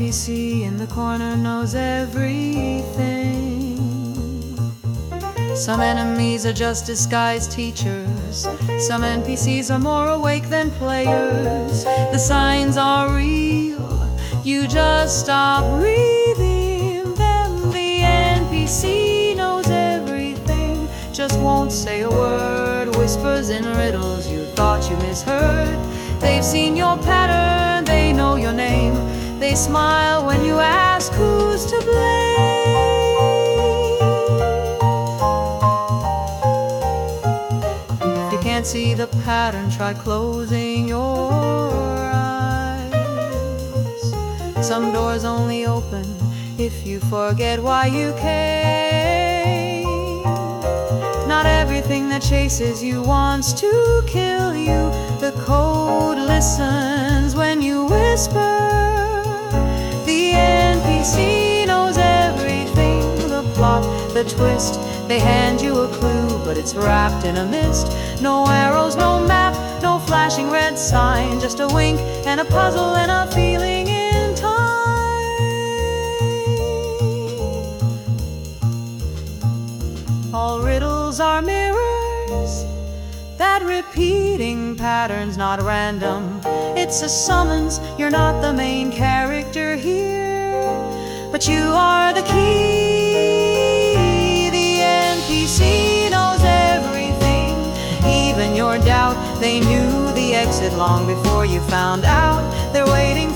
NPC in the corner knows everything. Some enemies are just disguised teachers. Some NPCs are more awake than players. The signs are real, you just stop reading them. The NPC knows everything, just won't say a word. Whispers in riddles you thought you misheard. They've seen your pattern, they know your name. They smile when you ask who's to blame. If you can't see the pattern, try closing your eyes. Some doors only open if you forget why you came. Not everything that chases you wants to kill you. The code listens when you whisper. The NPC knows everything, the plot, the twist. They hand you a clue, but it's wrapped in a mist. No arrows, no map, no flashing red sign. Just a wink and a puzzle and a feeling in time. All riddles are mirrors that repeating patterns, not random. It's a summons, you're not the main character here, but you are the key. The NPC knows everything, even your doubt. They knew the exit long before you found out. They're waiting